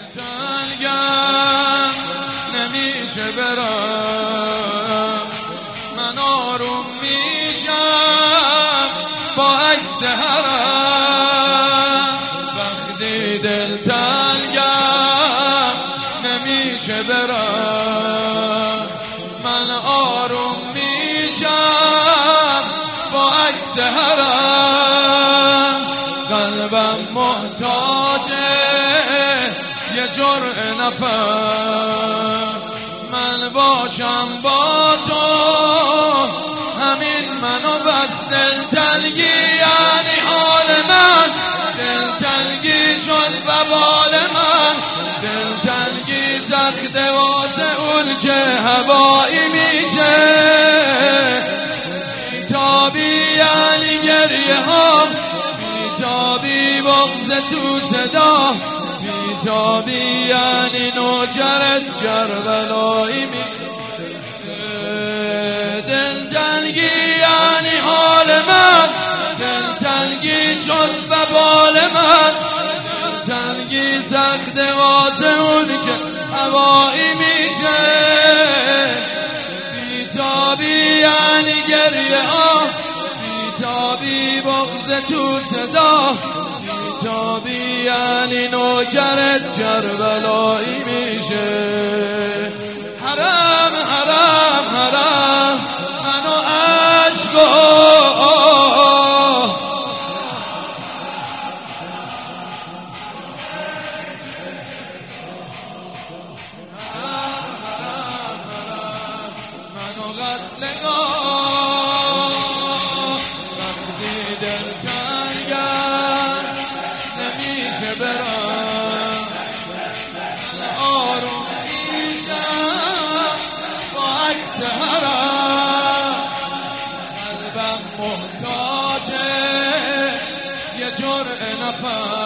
دلتنگم نمیشه برم، من آروم میشم با عکس حرم. وقتی دلتنگم نمیشه برم، من آروم میشم با عکس حرم. قلبم محتاجه یه جرعه نفس، من باشم با تو همین منو بس. دلتنگی یعنی حال من، دلتنگی شد وبال من. دلتنگی سخت واسه اون که هوایی میشه. بیتابی یعنی گریه ها، بیتابی بغض تو صدا. بیتابی یعنی نوجرت کربلایی میشه. دلتنگی یعنی حال من، دلتنگی شد وبال من. دلتنگی سخت واسه اون که هوایی میشه. بیتابی یعنی گریه ها، بیتابی بغض تو صدا. بیتابی یعنی نوجرت کربلایی میشه. حرم حرم حرم منو عشقا، منو قتلگاه. وقتی دلتنگم نمیشه برم، آروم میشم با عکس حرم. قلبم محتاجه یه جرعه نفس،